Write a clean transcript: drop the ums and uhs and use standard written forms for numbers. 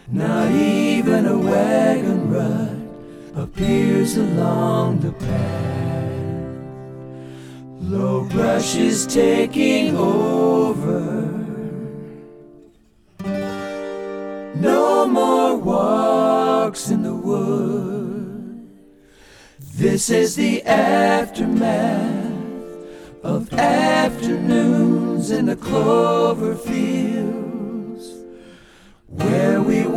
Not even a wagon rut appears along the path. Low brush is taking over. No more walks in the wood. This is the aftermath of afternoons in the clover fields, where we